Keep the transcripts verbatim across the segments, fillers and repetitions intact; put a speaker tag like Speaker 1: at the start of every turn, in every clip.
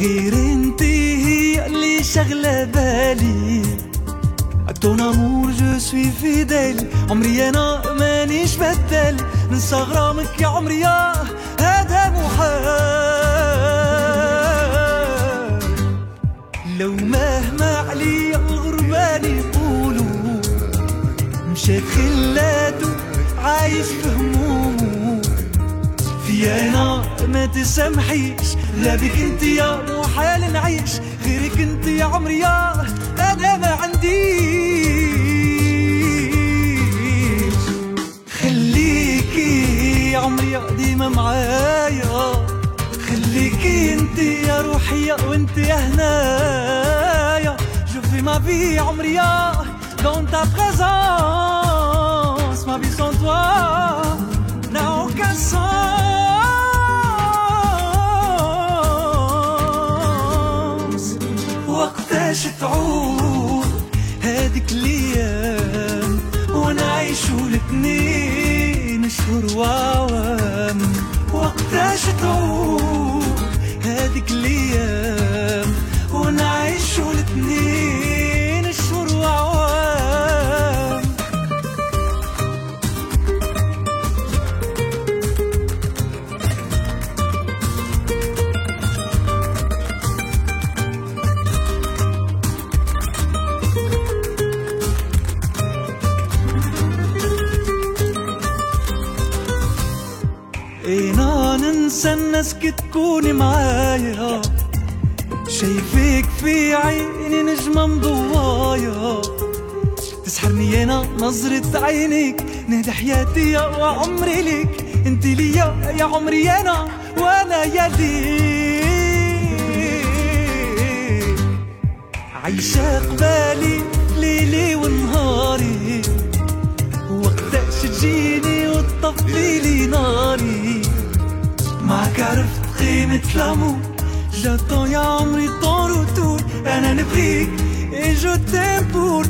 Speaker 1: غير انتي هي اللي شغلة بالي. ton amour je suis fidèle. عمري انا مانيش بدل، ننسى غرامك يا عمري يا هذا محال. لو مهما عليا الغربان يقولوا مشات خلاته عايش في همومه، في انا ما تسامحيش، لا بك انت يا محال نعيش، غيرك انت يا عمري يا انا ما عنديش. خليكي يا عمري يا ديما معايا، خليكي انت يا روحي وانت يا هنايا. Je fais ma vie عمري يا dans ta présence. Ma vie sans toi n'a aucun sens. وقتاش تعود هاديك الايام ونعيشو الاتنين شهور وعوام. وقتاش تعود هاديك الايام ونعيشو الاتنين شهور وعوام. اينا ننسى الناس كي تكوني معايا، شايفك في عيني نجمة مضوايا، تسحرني انا نظرة عينيك، نهدي حياتي يا وعمري ليك، انت ليا يا عمري انا وانا يا ليك. عايشة قبالي ليلي ونهاري، وقتاش تجيني وتطفي لي ناري، معك عرفت قيمة الأمور. J'attends يا عمري ton retour، أنا نبغيك et je t'aime pour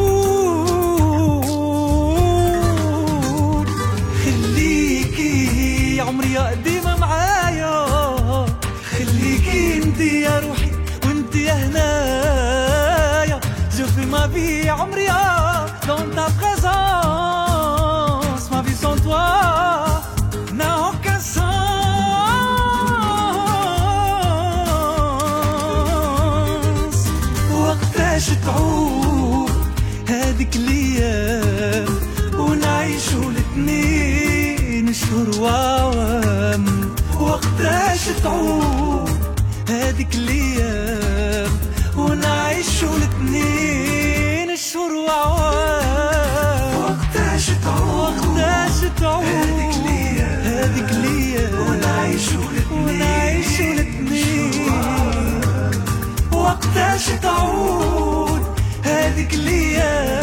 Speaker 1: toujours. خليكي يا عمري يا ديما معايا، خليكي انت يا روحي وانت يا هنايا. Je fais ma vie يا عمري يا dans ta présence. Ma vie sans toi n'a aucun sens. وقتاش تعود هاديك الايام ونعيشو الاتنين شهور وعوام. وقتاش تعود هاديك الايام ونعيشو الاتنين شهور وعوام. وقتاش تعود وقتاش تعود هاديك الايام هاديك الايام ونعيشو الاتنين. وقتاش تعود هاديك الايام